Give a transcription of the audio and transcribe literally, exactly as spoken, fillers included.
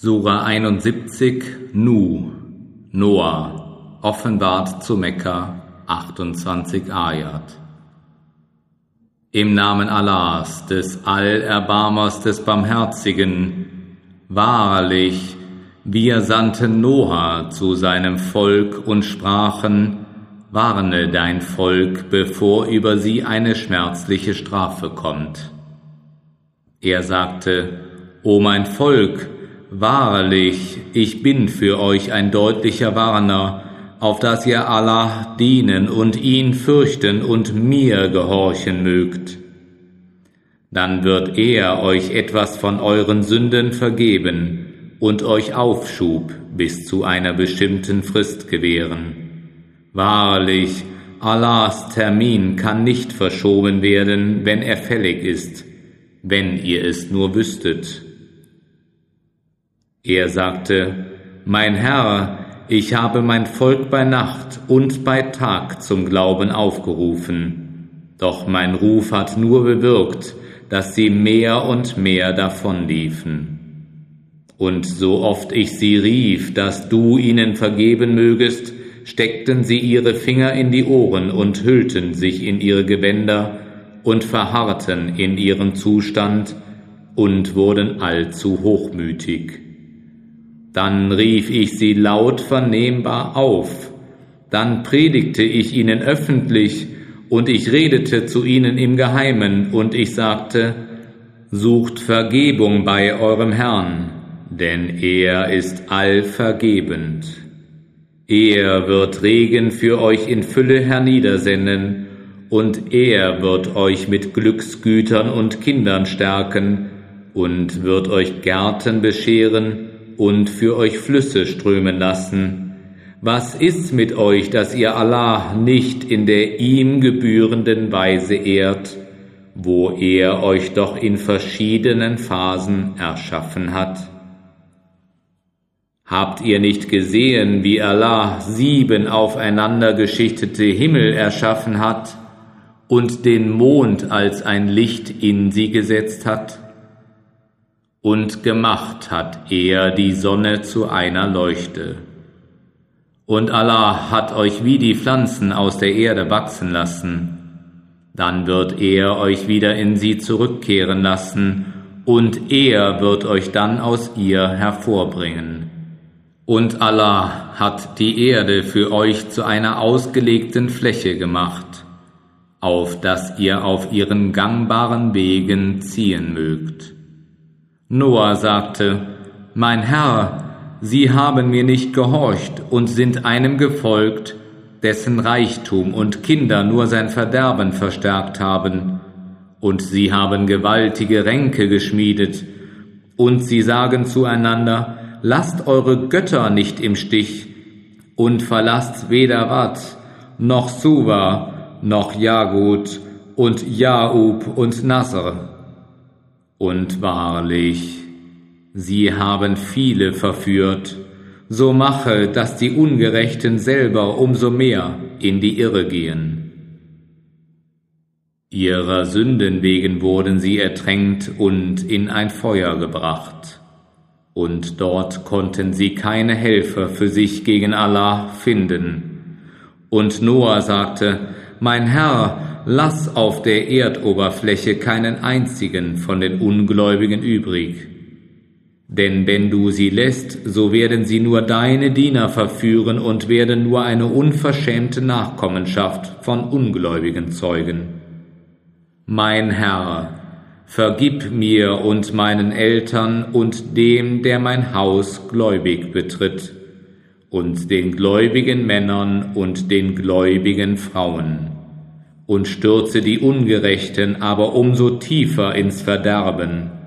Sura einundsiebzig, Nu, Noah, offenbart zu Mekka, achtundzwanzig Ayat. Im Namen Allahs, des Allerbarmers, des Barmherzigen, wahrlich, wir sandten Noah zu seinem Volk und sprachen, warne dein Volk, bevor über sie eine schmerzliche Strafe kommt. Er sagte, O mein Volk, wahrlich, ich bin für euch ein deutlicher Warner, auf dass ihr Allah dienen und ihn fürchten und mir gehorchen mögt. Dann wird er euch etwas von euren Sünden vergeben und euch Aufschub bis zu einer bestimmten Frist gewähren. Wahrlich, Allahs Termin kann nicht verschoben werden, wenn er fällig ist, wenn ihr es nur wüsstet. Er sagte, mein Herr, ich habe mein Volk bei Nacht und bei Tag zum Glauben aufgerufen, doch mein Ruf hat nur bewirkt, dass sie mehr und mehr davonliefen. Und so oft ich sie rief, dass du ihnen vergeben mögest, steckten sie ihre Finger in die Ohren und hüllten sich in ihre Gewänder und verharrten in ihrem Zustand und wurden allzu hochmütig. Dann rief ich sie laut vernehmbar auf, dann predigte ich ihnen öffentlich und ich redete zu ihnen im Geheimen und ich sagte, sucht Vergebung bei eurem Herrn, denn er ist allvergebend. Er wird Regen für euch in Fülle herniedersenden und er wird euch mit Glücksgütern und Kindern stärken und wird euch Gärten bescheren und für euch Flüsse strömen lassen. Was ist mit euch, dass ihr Allah nicht in der ihm gebührenden Weise ehrt, wo er euch doch in verschiedenen Phasen erschaffen hat? Habt ihr nicht gesehen, wie Allah sieben aufeinander geschichtete Himmel erschaffen hat und den Mond als ein Licht in sie gesetzt hat? Und gemacht hat er die Sonne zu einer Leuchte. Und Allah hat euch wie die Pflanzen aus der Erde wachsen lassen. Dann wird er euch wieder in sie zurückkehren lassen, und er wird euch dann aus ihr hervorbringen. Und Allah hat die Erde für euch zu einer ausgelegten Fläche gemacht, auf dass ihr auf ihren gangbaren Wegen ziehen mögt. Noah sagte, mein Herr, sie haben mir nicht gehorcht und sind einem gefolgt, dessen Reichtum und Kinder nur sein Verderben verstärkt haben. Und sie haben gewaltige Ränke geschmiedet. Und sie sagen zueinander, lasst eure Götter nicht im Stich und verlasst weder Wat, noch Suwa, noch Jagut und Jaub und Nasr. Und wahrlich, sie haben viele verführt, so mache, dass die Ungerechten selber umso mehr in die Irre gehen. Ihrer Sünden wegen wurden sie ertränkt und in ein Feuer gebracht. Und dort konnten sie keine Helfer für sich gegen Allah finden. Und Noah sagte, mein Herr, lass auf der Erdoberfläche keinen einzigen von den Ungläubigen übrig. Denn wenn du sie lässt, so werden sie nur deine Diener verführen und werden nur eine unverschämte Nachkommenschaft von Ungläubigen zeugen. Mein Herr, vergib mir und meinen Eltern und dem, der mein Haus gläubig betritt, und den gläubigen Männern und den gläubigen Frauen, und stürze die Ungerechten aber umso tiefer ins Verderben.